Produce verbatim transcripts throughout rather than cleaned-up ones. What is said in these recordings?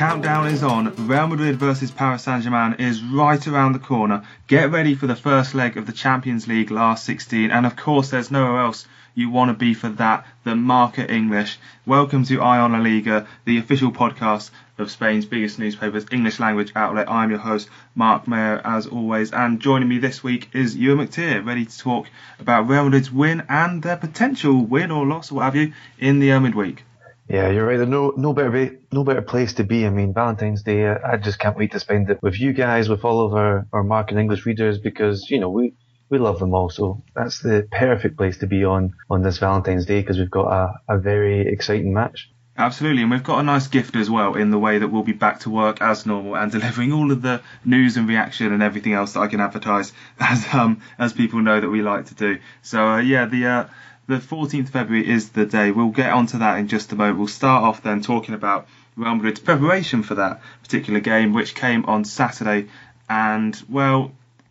countdown is on. Real Madrid versus Paris Saint-Germain is right around the corner. Get ready for the first leg of the Champions League last sixteen, and of course there's nowhere else you want to be for that than Marca English. Welcome to Eye on La Liga, the official podcast of Spain's biggest newspaper's English language outlet. I'm your host, Mark Mayer, as always, and joining me this week is Ewan McTeer, ready to talk about Real Madrid's win and their potential win or loss, or what have you, in the midweek. Yeah, you're right. There's no no better way, no better place to be. I mean, Valentine's Day, I just can't wait to spend it with you guys, with all of our, our Mark and English readers, because, you know, we, we love them all. So that's the perfect place to be on, on this Valentine's Day, because we've got a, a very exciting match. Absolutely, and we've got a nice gift as well, in the way that we'll be back to work as normal and delivering all of the news and reaction and everything else that I can advertise, as um as people know that we like to do. So uh, yeah, the uh, the fourteenth of February is the day. We'll get onto that in just a moment. We'll start off then talking about Real Madrid's preparation for that particular game, which came on Saturday. And well,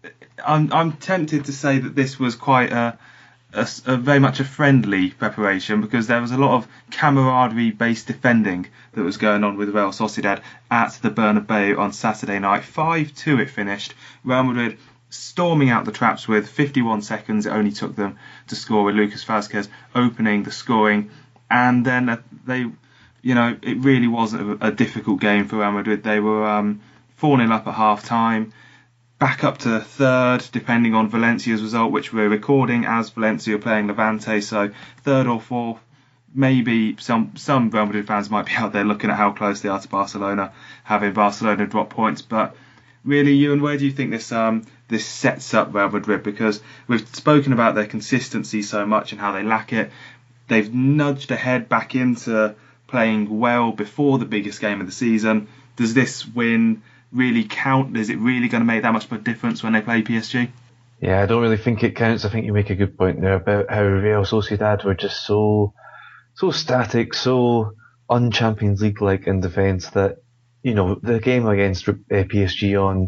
I'm I'm tempted to say that this was quite a A, a very much a friendly preparation, because there was a lot of camaraderie-based defending that was going on with Real Sociedad at the Bernabeu on Saturday night. five two it finished. Real Madrid storming out the traps with fifty-one seconds. It only took them to score, with Lucas Vázquez opening the scoring. And then uh, they, you know, it really wasn't a, a difficult game for Real Madrid. They were um, four nil up at half-time. Back up to third, depending on Valencia's result, which we're recording as Valencia playing Levante. So third or fourth, maybe some some Real Madrid fans might be out there looking at how close they are to Barcelona, having Barcelona drop points. But really, Ewan, where do you think this um this sets up Real Madrid? Because we've spoken about their consistency so much and how they lack it. They've nudged ahead back into playing well before the biggest game of the season. Does this win really count? Is it really going to make that much of a difference when they play P S G? Yeah, I don't really think it counts. I think you make a good point there about how Real Sociedad were just so so static, so un-Champions League-like in defence that, you know, the game against uh, P S G on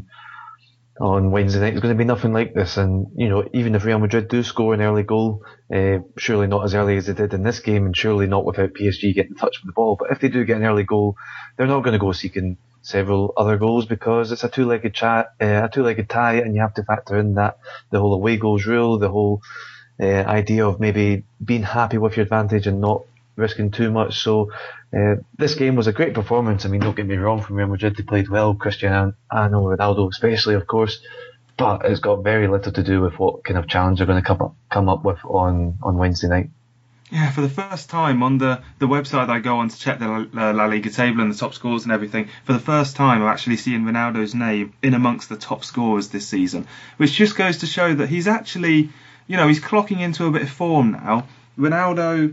on Wednesday night is going to be nothing like this. And, you know, even if Real Madrid do score an early goal, uh, surely not as early as they did in this game, and surely not without P S G getting in touch with the ball. But if they do get an early goal, they're not going to go seeking several other goals, because it's a two-legged chat, uh, a two-legged tie, and you have to factor in that the whole away goals rule, the whole uh, idea of maybe being happy with your advantage and not risking too much. So uh, this game was a great performance. I mean, don't get me wrong, from Real Madrid they played well, Cristiano Ronaldo especially, of course, but it's got very little to do with what kind of challenge they're going to come up come up with on, on Wednesday night. Yeah, for the first time on the, the website I go on to check the La, La Liga table and the top scores and everything, for the first time I'm actually seeing Ronaldo's name in amongst the top scorers this season, which just goes to show that he's actually, you know, he's clocking into a bit of form now. Ronaldo,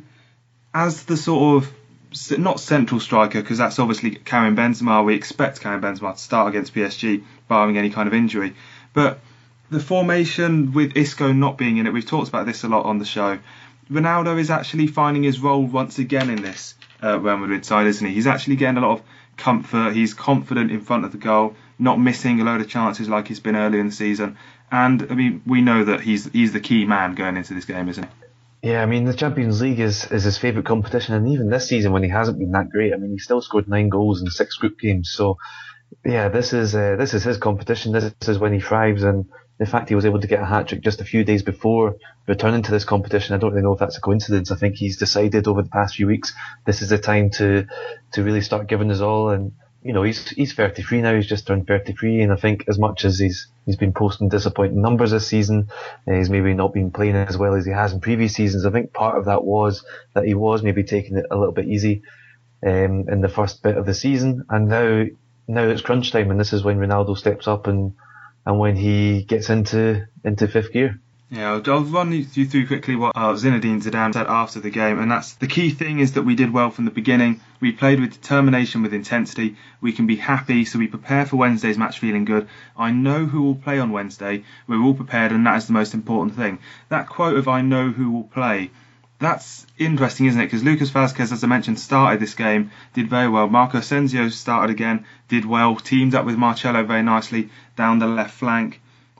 as the sort of, not central striker, because that's obviously Karim Benzema. We expect Karim Benzema to start against P S G, barring any kind of injury. But the formation with Isco not being in it, we've talked about this a lot on the show. Ronaldo is actually finding his role once again in this uh, Real Madrid side, isn't he? He's actually getting a lot of comfort. He's confident in front of the goal, not missing a load of chances like he's been earlier in the season. And, I mean, we know that he's he's the key man going into this game, isn't he? Yeah, I mean, the Champions League is, is his favourite competition, and even this season when he hasn't been that great, I mean, he still scored nine goals in six group games. So, yeah, this is uh, this is his competition. This is when he thrives, and the fact he was able to get a hat-trick just a few days before returning to this competition, I don't really know if that's a coincidence. I think he's decided over the past few weeks this is the time to to really start giving his all. And, you know, he's he's thirty-three now, he's just turned thirty-three, and I think as much as he's he's been posting disappointing numbers this season, uh, he's maybe not been playing as well as he has in previous seasons. I think part of that was that he was maybe taking it a little bit easy um, in the first bit of the season, and now now it's crunch time, and this is when Ronaldo steps up and and when he gets into into fifth gear. Yeah, I'll, I'll run you through quickly what uh, Zinedine Zidane said after the game, and that's the key thing is that we did well from the beginning. We played with determination, with intensity. We can be happy, so we prepare for Wednesday's match feeling good. I know who will play on Wednesday. We're all prepared, and that is the most important thing. That quote of "I know who will play," that's interesting, isn't it? Because Lucas Vázquez, as I mentioned, started this game, did very well. Marco Asensio started again, did well, teamed up with Marcelo very nicely down the left flank.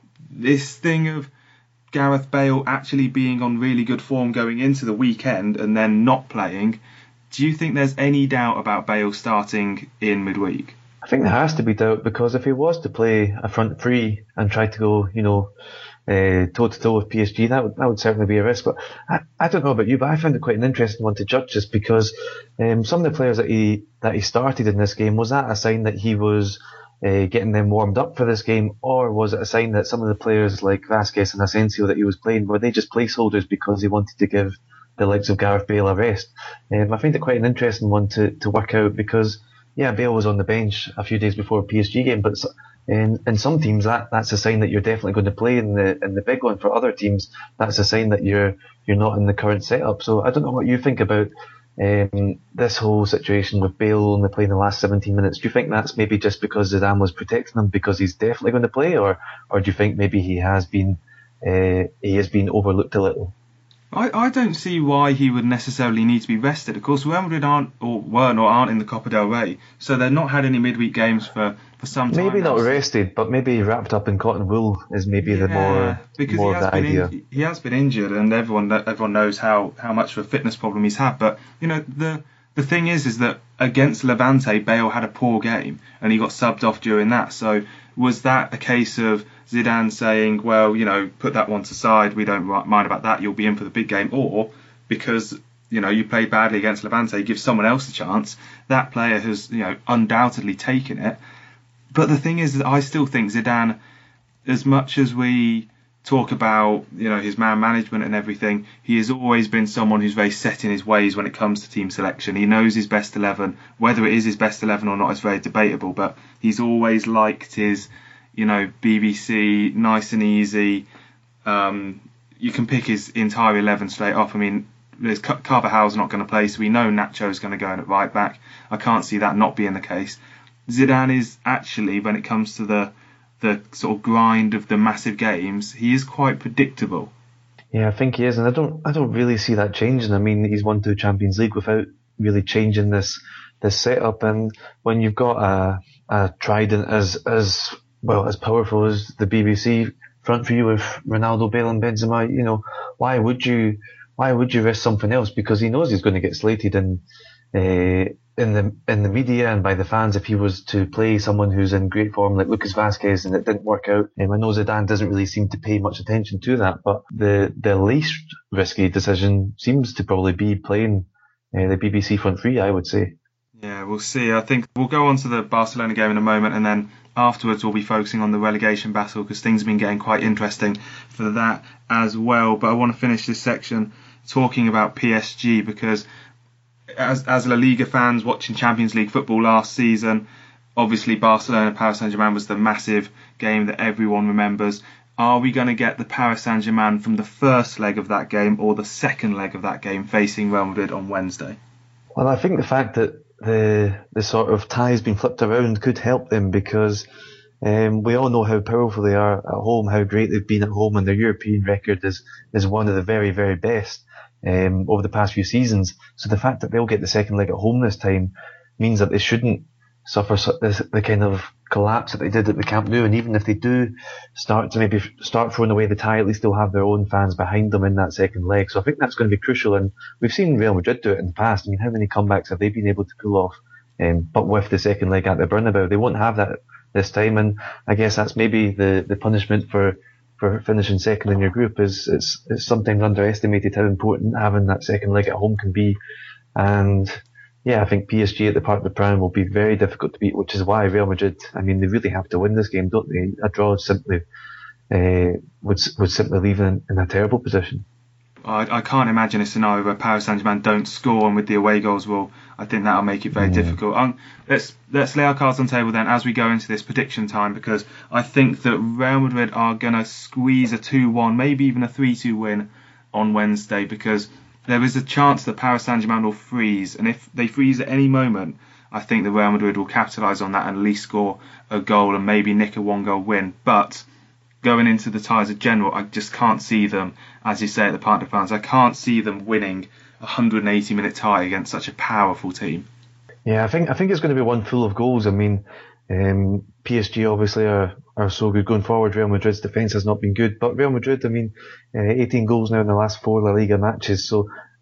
This thing of Gareth Bale actually being on really good form going into the weekend and then not playing, do you think there's any doubt about Bale starting in midweek? I think there has to be doubt, because if he was to play a front three and try to go, you know, uh, toe to toe with P S G, that would that would certainly be a risk. But I, I don't know about you, but I found it quite an interesting one to judge, just because um, some of the players that he that he started in this game, was that a sign that he was uh, getting them warmed up for this game, or was it a sign that some of the players like Vasquez and Asensio that he was playing, were they just placeholders because he wanted to give the likes of Gareth Bale a rest? Um, I find it quite an interesting one to, to work out, because yeah, Bale was on the bench a few days before a P S G game, but in, in some teams that, that's a sign that you're definitely going to play in the in the big one. For other teams, that's a sign that you're you're not in the current setup. So I don't know what you think about um, this whole situation with Bale only playing the last seventeen minutes. Do you think that's maybe just because Zidane was protecting him because he's definitely going to play, or or do you think maybe he has been uh, he has been overlooked a little? I, I don't see why he would necessarily need to be rested. Of course, Real Madrid aren't or weren't or aren't in the Copa del Rey, so they've not had any midweek games for, for some time. Maybe now. not rested, but maybe wrapped up in cotton wool is maybe yeah, the more because more he has of the been idea. In, he has been injured, and everyone everyone knows how, how much of a fitness problem he's had. But you know the the thing is is that against Levante, Bale had a poor game, and he got subbed off during that. So was that a case of Zidane saying, well, you know, put that one to side, we don't mind about that, you'll be in for the big game, or because you know you played badly against Levante, give someone else a chance? That player has you know undoubtedly taken it. But the thing is that I still think Zidane, as much as we talk about you know his man management and everything, he has always been someone who's very set in his ways when it comes to team selection. He knows his best eleven. Whether it is his best eleven or not is very debatable, but he's always liked his you know B B C, nice and easy. Um, you can pick his entire eleven straight off. I mean, there's Carvajal's not going to play, so we know Nacho's going to go in at right back. I can't see that not being the case. Zidane is actually, when it comes to the the sort of grind of the massive games, he is quite predictable. Yeah, I think he is, and I don't I don't really see that changing. I mean, he's won two Champions League without really changing this this setup, and when you've got a a trident as as well as powerful as the B B C front for you with Ronaldo, Bale and Benzema, you know, why would you why would you risk something else? Because he knows he's going to get slated in uh, in the in the media and by the fans if he was to play someone who's in great form like Lucas Vasquez and it didn't work out. Um, I know Zidane doesn't really seem to pay much attention to that, but the the least risky decision seems to probably be playing uh, the B B C front three, I would say. Yeah, we'll see. I think we'll go on to the Barcelona game in a moment, and then afterwards we'll be focusing on the relegation battle because things have been getting quite interesting for that as well. But I want to finish this section talking about P S G because as as La Liga fans watching Champions League football last season, obviously Barcelona Paris Saint-Germain was the massive game that everyone remembers. Are we going to get the Paris Saint-Germain from the first leg of that game or the second leg of that game facing Real Madrid on Wednesday? Well, I think the fact that the the sort of tie's been flipped around could help them because um, we all know how powerful they are at home, how great they've been at home, and their European record is, is one of the very, very best um, over the past few seasons. So the fact that they'll get the second leg at home this time means that they shouldn't suffer this, the kind of collapse that they did at the Camp Nou. And even if they do start to maybe start throwing away the tie, at least they'll have their own fans behind them in that second leg. So I think that's going to be crucial. And we've seen Real Madrid do it in the past. I mean, how many comebacks have they been able to pull off? Um, but with the second leg at the Bernabeu, they won't have that this time. And I guess that's maybe the, the punishment for, for finishing second in your group is it's, it's sometimes underestimated how important having that second leg at home can be. And yeah, I think P S G at the Parc des Princes will be very difficult to beat, which is why Real Madrid, I mean, they really have to win this game, don't they? A draw simply uh, would would simply leave them in, in a terrible position. I, I can't imagine a scenario where Paris Saint-Germain don't score, and with the away goals rule, I think that'll make it very mm. difficult. Um, let's let's lay our cards on the table then as we go into this prediction time, because I think that Real Madrid are going to squeeze a two one, maybe even a three two win on Wednesday, because there is a chance that Paris Saint-Germain will freeze, and if they freeze at any moment, I think that Real Madrid will capitalise on that and at least score a goal and maybe nick a one-goal win. But going into the ties of general, I just can't see them, as you say at the Parc des Princes, I can't see them winning a one hundred eighty minute tie against such a powerful team. Yeah, I think I think it's going to be one full of goals. I mean, um, P S G obviously are, are so good going forward. Real Madrid's defence has not been good, but Real Madrid, I mean, uh, eighteen goals now in the last four La Liga matches. So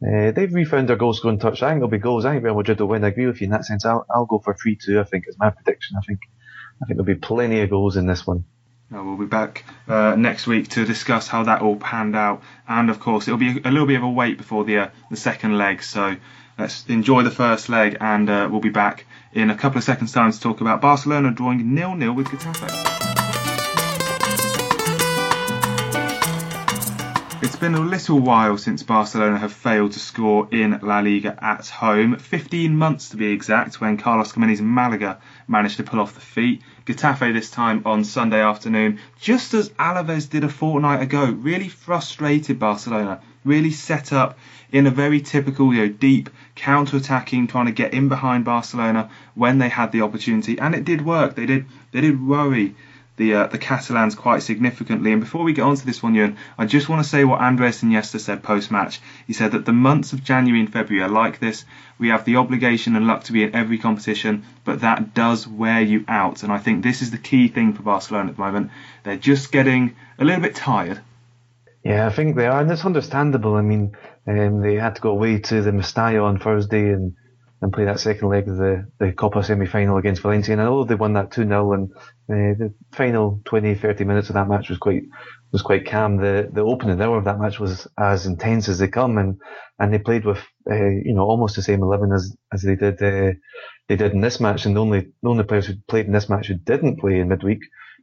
Uh, they've refound their goal scoring touch. I think there'll be goals. I think Real Madrid will win. I agree with you in that sense. I'll, I'll go for three two, I think, is my prediction. I think I think there'll be plenty of goals in this one. Uh, we'll be back uh, next week to discuss how that all panned out. And, of course, it'll be a little bit of a wait before the uh, the second leg. So let's enjoy the first leg, and uh, we'll be back in a couple of seconds' time to talk about Barcelona drawing nil nil with Getafe. It's been a little while since Barcelona have failed to score in La Liga at home. fifteen months to be exact, when Carlos Kameni's Malaga managed to pull off the feat. Getafe this time on Sunday afternoon, just as Alaves did a fortnight ago. Really frustrated Barcelona. Really set up in a very typical, you know, deep counter-attacking, trying to get in behind Barcelona when they had the opportunity, and it did work. They did. They did worry the uh, the Catalans quite significantly. And before we get on to this one, Ewan, I just want to say what Andres Iniesta said post-match. He said that the months of January and February are like this. We have the obligation and luck to be in every competition, but that does wear you out. And I think this is the key thing for Barcelona at the moment. They're just getting a little bit tired. Yeah, I think they are, and it's understandable. I mean, um, they had to go away to the Mestalla on Thursday and and play that second leg of the, the Copa semi-final against Valencia. And I know they won that two nil, and uh, the final twenty, thirty minutes of that match was quite was quite calm. The the opening hour of that match was as intense as they come, and, and they played with uh, you know almost the same eleven as as they did uh, they did in this match. And the only the only players who played in this match who didn't play in midweek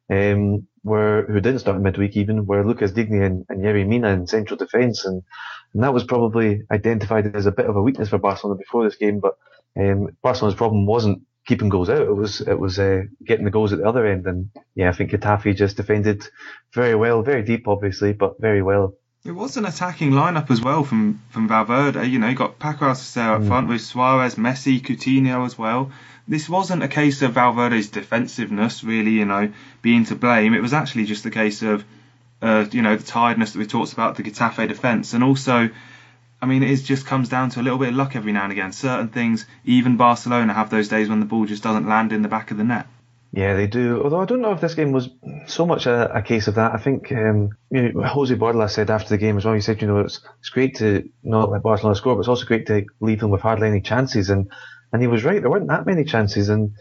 um, were who didn't start in midweek even were Lucas Digne and, and Yerry Mina in central defence, and and that was probably identified as a bit of a weakness for Barcelona before this game. But um, Barcelona's problem wasn't keeping goals out; it was it was uh, getting the goals at the other end. And yeah, I think Getafe just defended very well, very deep, obviously, but very well. It was an attacking lineup as well from from Valverde. You know, you got Paco Alcacer up mm. front with Suarez, Messi, Coutinho as well. This wasn't a case of Valverde's defensiveness really, you know, being to blame. It was actually just a case of, uh, you know, the tiredness that we talked about, the Getafe defence. And also, I mean, it just comes down to a little bit of luck every now and again. Certain things, even Barcelona have those days when the ball just doesn't land in the back of the net. Yeah, they do. Although I don't know if this game was so much a, a case of that. I think um, you know, Jose Bordalas said after the game as well, he said, you know, it's, it's great to not let Barcelona score, but it's also great to leave them with hardly any chances. And and he was right, there weren't that many chances. And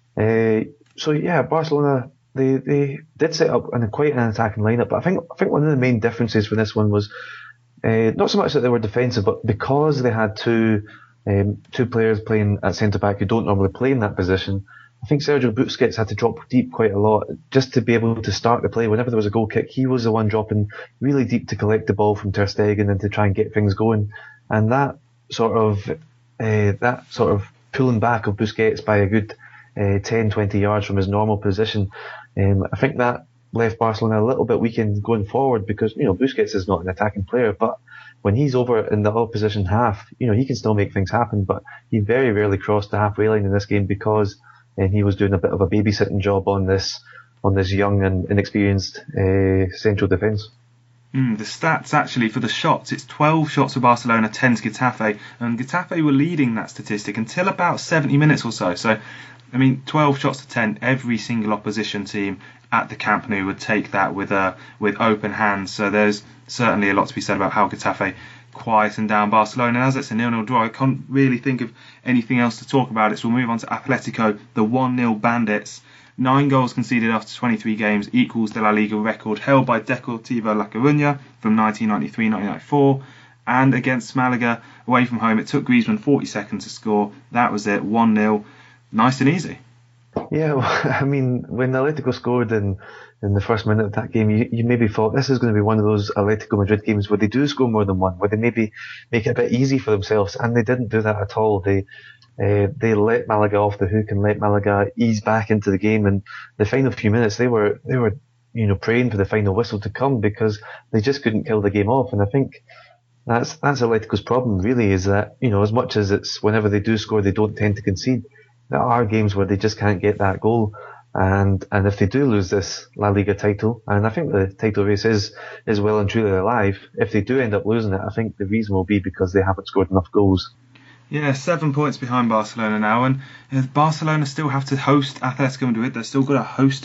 uh, so, yeah, Barcelona, they, they did set up an, quite an attacking lineup. But I think I think one of the main differences for this one was uh, not so much that they were defensive, but because they had two um, two players playing at centre-back who don't normally play in that position, I think Sergio Busquets had to drop deep quite a lot just to be able to start the play. Whenever there was a goal kick, he was the one dropping really deep to collect the ball from Ter Stegen and to try and get things going. And that sort of uh, that sort of pulling back of Busquets by a good uh, ten, twenty yards from his normal position, um, I think that left Barcelona a little bit weakened going forward, because you know Busquets is not an attacking player, but when he's over in the opposition half, you know he can still make things happen. But he very rarely crossed the halfway line in this game because and he was doing a bit of a babysitting job on this on this young and inexperienced uh, central defence. Mm, the stats actually for the shots, it's twelve shots for Barcelona, ten to Getafe, and Getafe were leading that statistic until about seventy minutes or so. So, I mean, twelve shots to ten, every single opposition team at the Camp Nou would take that with uh, with open hands. So there's certainly a lot to be said about how Getafe quieting down Barcelona. And as it's a nil nil draw, I can't really think of anything else to talk about it, so we'll move on to Atletico, the one nil Bandits. Nine goals conceded after twenty-three games equals the La Liga record held by Deportivo La Coruña from nineteen ninety-three nineteen ninety-four. And against Malaga, away from home, it took Griezmann forty seconds to score. That was it, one nil. Nice and easy. Yeah, well, I mean, when Atletico scored in, in the first minute of that game, you, you maybe thought this is going to be one of those Atletico Madrid games where they do score more than one, where they maybe make it a bit easy for themselves, and they didn't do that at all. They uh, they let Malaga off the hook and let Malaga ease back into the game, and the final few minutes they were they were you know praying for the final whistle to come because they just couldn't kill the game off. And I think that's that's Atletico's problem really, is that you know as much as it's whenever they do score they don't tend to concede, there are games where they just can't get that goal. And and if they do lose this La Liga title, and I think the title race is is well and truly alive, if they do end up losing it, I think the reason will be because they haven't scored enough goals. Yeah, seven points behind Barcelona now, and Barcelona still have to host Atletico Madrid. They're still got to host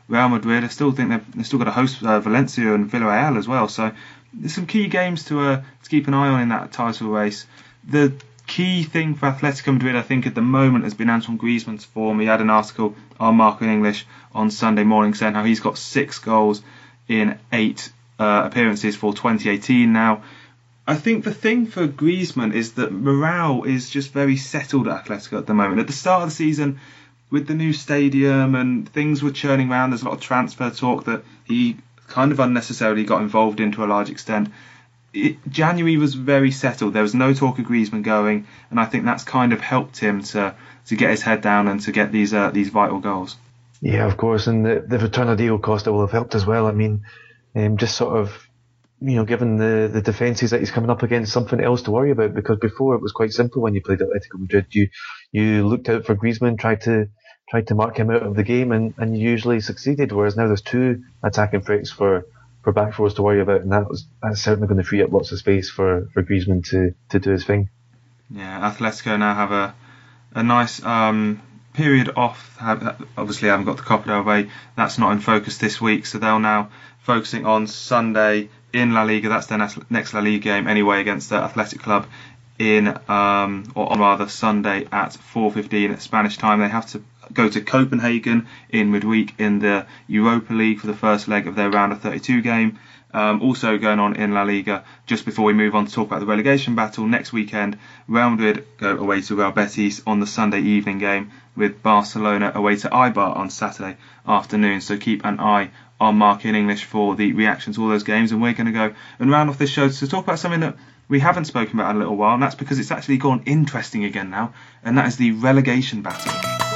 Real Madrid. I still think they've, they've still got to host uh, Valencia and Villarreal as well. So there's some key games to uh, to keep an eye on in that title race. The key thing for Atletico Madrid, I think, at the moment has been Antoine Griezmann's form. He had an article on Marca in English on Sunday morning saying how he's got six goals in eight uh, appearances for twenty eighteen now. I think the thing for Griezmann is that morale is just very settled at Atletico at the moment. At the start of the season, with the new stadium and things were churning around, there's a lot of transfer talk that he kind of unnecessarily got involved in to a large extent. It, January was very settled. There was no talk of Griezmann going, and I think that's kind of helped him to to get his head down and to get these uh, these vital goals. Yeah, of course, and the, the return of Diego Costa will have helped as well. I mean, um, just sort of, you know, given the, the defences that he's coming up against, something else to worry about, because before it was quite simple when you played Atletico Madrid. You you looked out for Griezmann, tried to tried to mark him out of the game, and, and you usually succeeded, whereas now there's two attacking threats for, for back fours to worry about, and that was that's certainly going to free up lots of space for, for Griezmann to, to do his thing. Yeah, Atletico now have a a nice um, period off. Have, obviously, haven't got the Copa del Rey. That's not in focus this week, so they'll now focusing on Sunday in La Liga. That's their next La Liga game anyway, against the Athletic Club in, um, or on rather Sunday at four fifteen at Spanish time. They have to go to Copenhagen in midweek in the Europa League for the first leg of their round of thirty-two game. Um, also going on in La Liga, just before we move on to talk about the relegation battle, next weekend Real Madrid go away to Real Betis on the Sunday evening game, with Barcelona away to Eibar on Saturday afternoon. So keep an eye on Marca in English for the reactions to all those games, and we're going to go and round off this show to talk about something that we haven't spoken about in a little while, and that's because it's actually gone interesting again now, and that is the relegation battle.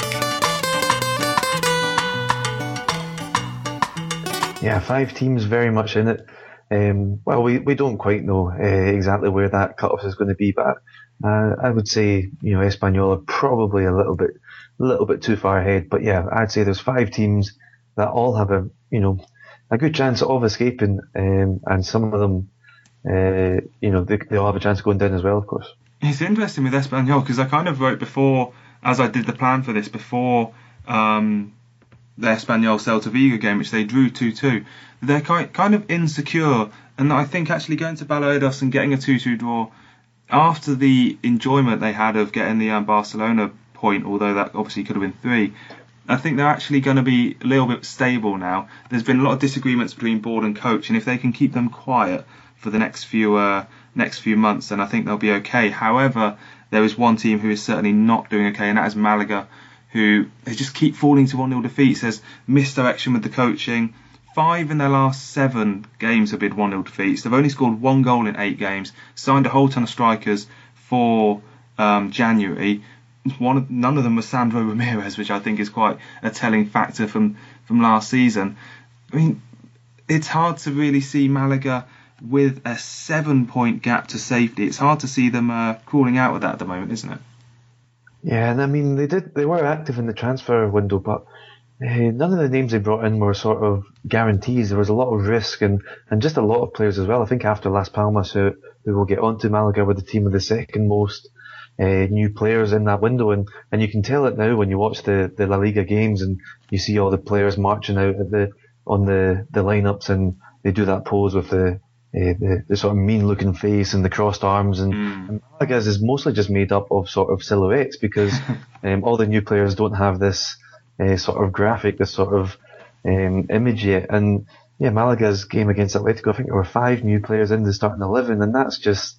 Yeah, five teams very much in it. Um, well, we, we don't quite know uh, exactly where that cut-off is going to be, but uh, I would say, you know, Espanyol are probably a little bit, a little bit too far ahead. But yeah, I'd say there's five teams that all have a, you know, a good chance of escaping, um, and some of them, uh, you know, they, they all have a chance of going down as well, of course. It's interesting with Espanyol, because I kind of wrote before, as I did the plan for this, before um, the Espanyol Celta Vigo game, which they drew two two, they're kind of insecure, and I think actually going to Balaídos and getting a two two draw after the enjoyment they had of getting the um, Barcelona point, although that obviously could have been three, I think they're actually going to be a little bit stable now. There's been a lot of disagreements between board and coach, and if they can keep them quiet for the next few uh, next few months, then I think they'll be okay. However, there is one team who is certainly not doing okay, and that is Malaga, who they just keep falling to one nil defeats. There's misdirection with the coaching. Five in their last seven games have been one nil defeats. They've only scored one goal in eight games, signed a whole ton of strikers for um, January. One of, none of them was Sandro Ramirez, which I think is quite a telling factor from, from last season. I mean, it's hard to really see Malaga with a seven-point gap to safety. It's hard to see them uh, crawling out with that at the moment, isn't it? Yeah, and I mean, they did they were active in the transfer window, but uh, none of the names they brought in were sort of guarantees. There was a lot of risk, and, and just a lot of players as well. I think after Las Palmas, who, who will get on to Malaga with the team with the second most uh, new players in that window, and, and you can tell it now when you watch the, the La Liga games and you see all the players marching out at the on the, the lineups, and they do that pose with the Uh, the, the sort of mean-looking face and the crossed arms, and, mm. and Malaga's is mostly just made up of sort of silhouettes, because um, all the new players don't have this uh, sort of graphic, this sort of um, image yet. And yeah, Malaga's game against Atletico, I think there were five new players in the starting eleven, and that's just,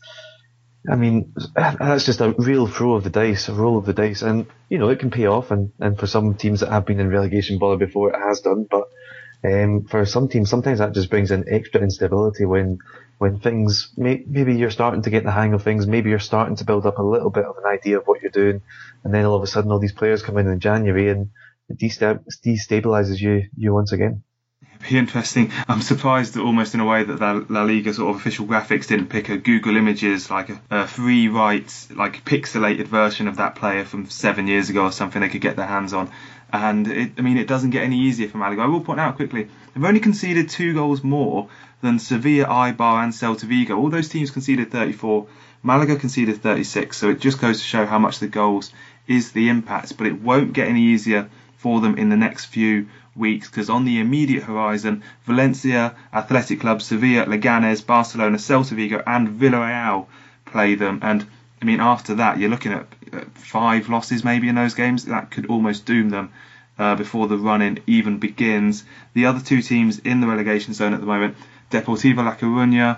I mean, that's just a real throw of the dice, a roll of the dice, and you know, it can pay off, and, and for some teams that have been in relegation bother before, it has done, but Um, for some teams, sometimes that just brings in extra instability when when things, may, maybe you're starting to get the hang of things, maybe you're starting to build up a little bit of an idea of what you're doing, and then all of a sudden all these players come in in January and it destabilises you, you once again. It'd be interesting. I'm surprised that almost in a way that the La Liga sort of official graphics didn't pick a Google Images, like a, a free write, like pixelated version of that player from seven years ago or something they could get their hands on. And it, I mean, it doesn't get any easier for Malaga. I will point out quickly, they've only conceded two goals more than Sevilla, Eibar and Celta Vigo. All those teams conceded thirty-four. Malaga conceded thirty-six. So it just goes to show how much the goals is the impact. But it won't get any easier for them in the next few weeks, because on the immediate horizon, Valencia, Athletic Club, Sevilla, Leganes, Barcelona, Celta Vigo and Villarreal play them. And I mean, after that, you're looking at five losses maybe in those games. That could almost doom them uh, before the run-in even begins. The other two teams in the relegation zone at the moment, Deportivo La Coruña,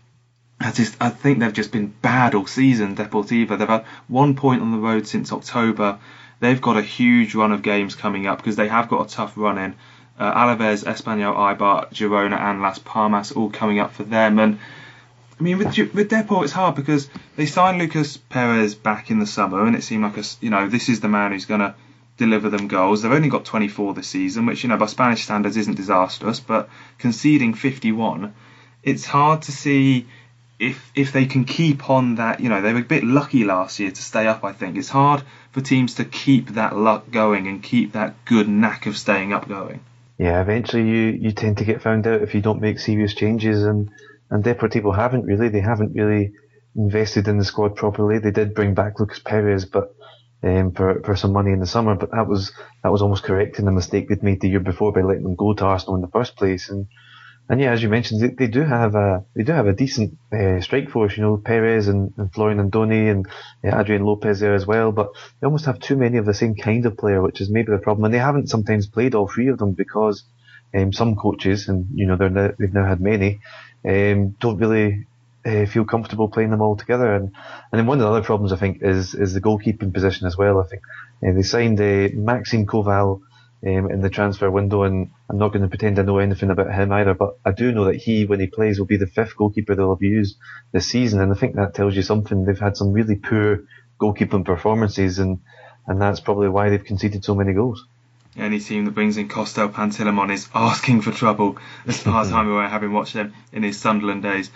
I just I think they've just been bad all season. Deportivo, they've had one point on the road since October. They've got a huge run of games coming up because they have got a tough run in. Uh, Alaves, Espanyol, Eibar, Girona and Las Palmas all coming up for them. And I mean, with with Depor, it's hard because they signed Lucas Perez back in the summer, and it seemed like a, you know, this is the man who's going to deliver them goals. They've only got twenty-four this season, which, you know, by Spanish standards isn't disastrous, but conceding fifty-one, it's hard to see if if they can keep on that. You know, they were a bit lucky last year to stay up, I think. It's hard for teams to keep that luck going and keep that good knack of staying up going. Yeah, eventually you, you tend to get found out if you don't make serious changes, and, and Deportivo haven't really. They haven't really invested in the squad properly. They did bring back Lucas Perez, but um, for for some money in the summer, but that was that was almost correcting the mistake they'd made the year before by letting them go to Arsenal in the first place. And And yeah, as you mentioned, they, they do have a they do have a decent uh, strike force. You know, Perez and, and Florian Andoni and uh, Adrian Lopez there as well. But they almost have too many of the same kind of player, which is maybe the problem. And they haven't sometimes played all three of them because um, some coaches, and you know, they're now, they've now had many, um, don't really uh, feel comfortable playing them all together. And and then one of the other problems I think is is the goalkeeping position as well. I think uh, they signed uh, Maxime Koval Um, in the transfer window, and I'm not going to pretend I know anything about him either, but I do know that he, when he plays, will be the fifth goalkeeper they'll have used this season, and I think that tells you something. They've had some really poor goalkeeping performances, and, and that's probably why they've conceded so many goals. Any team that brings in Costel Pantilimon is asking for trouble, as far as I'm aware, having watched him in his Sunderland days.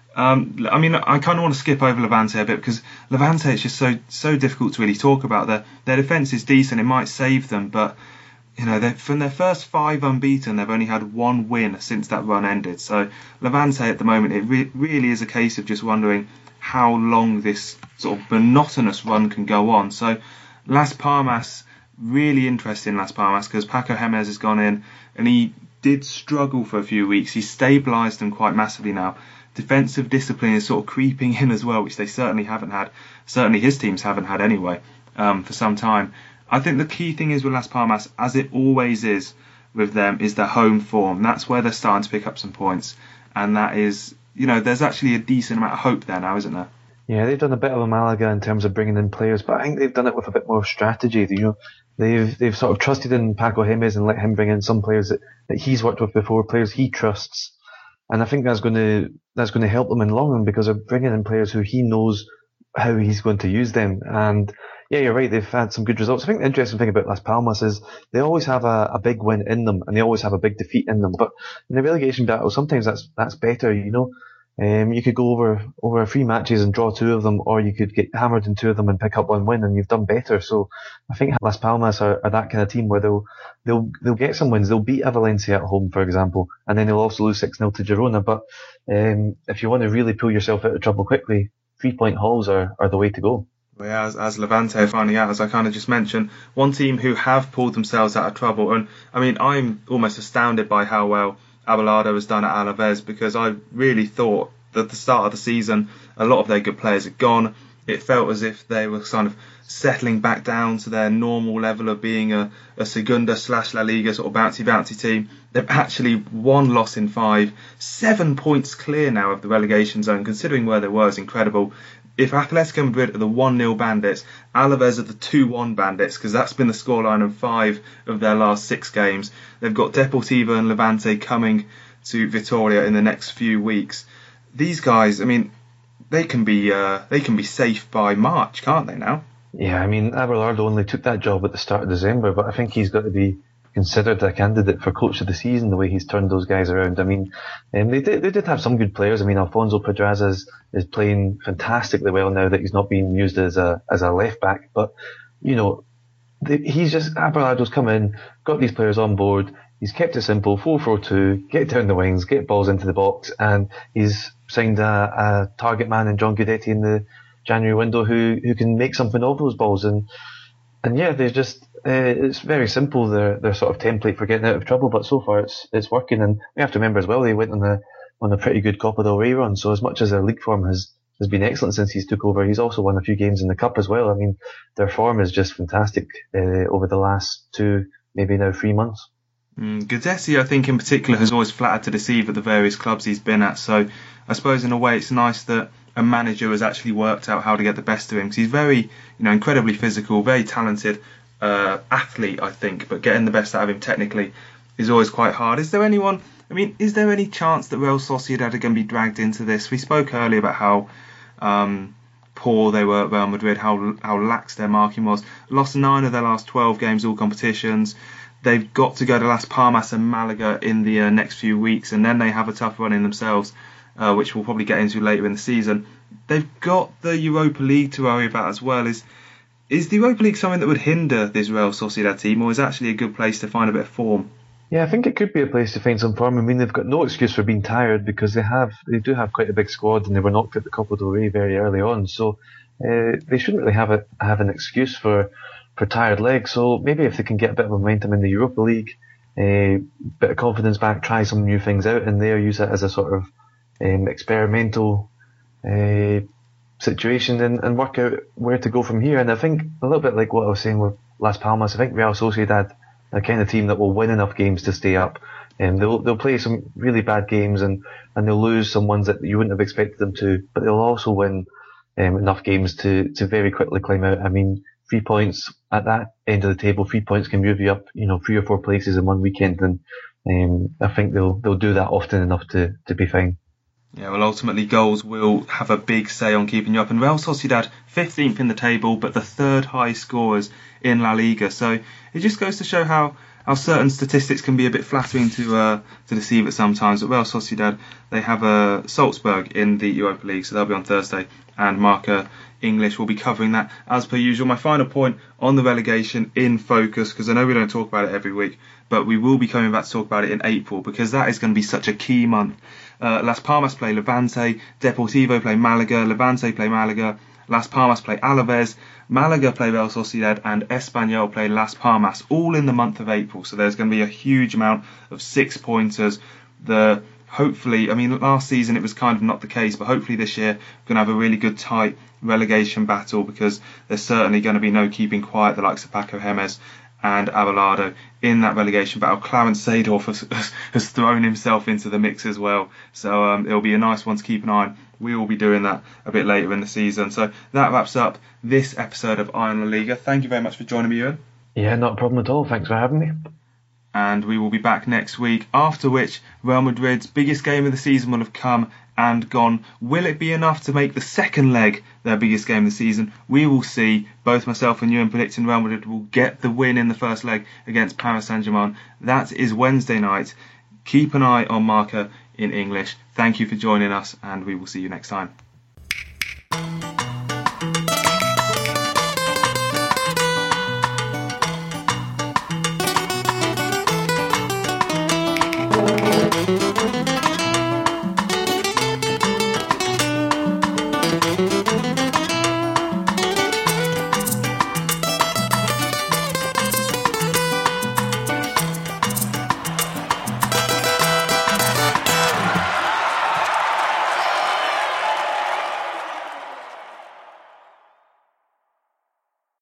Um, I mean, I kind of want to skip over Levante a bit, because Levante is just so so difficult to really talk about. Their, their defence is decent, it might save them, but you know, from their first five unbeaten, they've only had one win since that run ended. So Levante at the moment, it re- really is a case of just wondering how long this sort of monotonous run can go on. So Las Palmas, really interesting Las Palmas, because Paco Jimenez has gone in and he did struggle for a few weeks. He's stabilised them quite massively now. Defensive discipline is sort of creeping in as well, which they certainly haven't had. Certainly his teams haven't had anyway, um, for some time. I think the key thing is with Las Palmas, as it always is with them, is their home form. That's where they're starting to pick up some points. And that is, you know, there's actually a decent amount of hope there now, isn't there? Yeah, they've done a bit of a Malaga in terms of bringing in players, but I think they've done it with a bit more strategy. You know, they've they've sort of trusted in Paco Jimenez and let him bring in some players that, that he's worked with before, players he trusts. And I think that's going to that's going to help them in the long run, because they're bringing in players who he knows how he's going to use them. And yeah, you're right, they've had some good results. I think the interesting thing about Las Palmas is they always have a, a big win in them, and they always have a big defeat in them. But in the relegation battle, sometimes that's that's better, you know. Um, you could go over over three matches and draw two of them, or you could get hammered in two of them and pick up one win, and you've done better. So I think Las Palmas are, are that kind of team where they'll they'll they'll get some wins. They'll beat a Valencia at home, for example, and then they'll also lose six nil to Girona. But um, if you want to really pull yourself out of trouble quickly, three point hauls are, are the way to go. Well, yeah, as, as Levante are finding out, as I kind of just mentioned, one team who have pulled themselves out of trouble. And I mean, I'm almost astounded by how well Abelardo has done at Alaves, because I really thought that at the start of the season, a lot of their good players had gone. It felt as if they were kind of settling back down to their normal level of being a, a Segunda slash La Liga sort of bouncy bouncy team. They've actually one loss in five, seven points clear now of the relegation zone, considering where they were is incredible. If Atletico Madrid are the one nil Bandits, Alaves are the two one Bandits, because that's been the scoreline of five of their last six games. They've got Deportivo and Levante coming to Vitoria in the next few weeks. These guys, I mean, they can be uh, they can be safe by March, can't they now? Yeah, I mean, Abelardo only took that job at the start of December, but I think he's got to be considered a candidate for coach of the season, the way he's turned those guys around. I mean, um, they did they did have some good players. I mean, Alfonso Pedraza is, is playing fantastically well now that he's not being used as a as a left back. But you know, they, he's just Abelardo's come in, got these players on board. He's kept it simple, four four two, get down the wings, get balls into the box, and he's signed a, a target man in John Guidetti in the January window who who can make something of those balls. And and yeah, they're just uh, it's very simple. Their their sort of template for getting out of trouble, but so far it's it's working. And we have to remember as well they went on a on a pretty good Copa del Rey run. So as much as their league form has has been excellent since he's took over, he's also won a few games in the cup as well. I mean, their form is just fantastic uh, over the last two, maybe now three months. Mm, Gudesi, I think in particular, has always flattered to deceive at the various clubs he's been at. So I suppose in a way it's nice that a manager has actually worked out how to get the best of him, because he's very, you know, incredibly physical, very talented uh, athlete, I think. But getting the best out of him technically is always quite hard. Is there anyone? I mean, is there any chance that Real Sociedad are going to be dragged into this? We spoke earlier about how um, poor they were at Real Madrid, how how lax their marking was. Lost nine of their last twelve games, all competitions. They've got to go to Las Palmas and Malaga in the uh, next few weeks, and then they have a tough run in themselves, uh, which we'll probably get into later in the season. They've got the Europa League to worry about as well. Is is the Europa League something that would hinder this Real Sociedad team, or is it actually a good place to find a bit of form? Yeah, I think it could be a place to find some form. I mean, they've got no excuse for being tired because they have they do have quite a big squad, and they were knocked at the Copa del Rey very early on, so uh, they shouldn't really have a have an excuse for. for tired legs. So maybe if they can get a bit of momentum in the Europa League, a uh, bit of confidence back, try some new things out in there, use it as a sort of um, experimental uh, situation and, and work out where to go from here. And I think a little bit like what I was saying with Las Palmas, I think Real Sociedad are the kind of team that will win enough games to stay up. And they'll they'll play some really bad games and, and they'll lose some ones that you wouldn't have expected them to, but they'll also win um, enough games to, to very quickly climb out. I mean, three points at that end of the table, three points can move you up, you know, three or four places in one weekend, and um, I think they'll they'll do that often enough to, to be fine. Yeah, well, ultimately goals will have a big say on keeping you up. And Real Sociedad, fifteenth in the table, but the third highest scorers in La Liga. So it just goes to show how, how certain statistics can be a bit flattering to uh, to deceive it sometimes. At Real Sociedad, they have uh, Salzburg in the Europa League, so they'll be on Thursday, and Marca English will be covering that as per usual. My final point on the relegation in focus, because I know we don't talk about it every week, but we will be coming back to talk about it in April, because that is going to be such a key month. Uh, Las Palmas play Levante, Deportivo play Malaga, Levante play Malaga, Las Palmas play Alaves, Malaga play Real Sociedad, and Espanyol play Las Palmas, all in the month of April. So there's going to be a huge amount of six pointers. The hopefully, I mean, last season it was kind of not the case, but hopefully this year we're going to have a really good tight relegation battle, because there's certainly going to be no keeping quiet the likes of Paco Gemes and Abelardo in that relegation battle. Clarence Seedorf has, has thrown himself into the mix as well, so um, it'll be a nice one to keep an eye on. We will be doing that a bit later in the season. So that wraps up this episode of Eye on La Liga. Thank you very much for joining me, Ewan. Yeah, not a problem at all. Thanks for having me. And we will be back next week, after which Real Madrid's biggest game of the season will have come and gone. Will it be enough to make the second leg their biggest game of the season? We will see. Both myself and Ewan predicting Real Madrid will get the win in the first leg against Paris Saint-Germain. That is Wednesday night. Keep an eye on Marca in English. Thank you for joining us, and we will see you next time.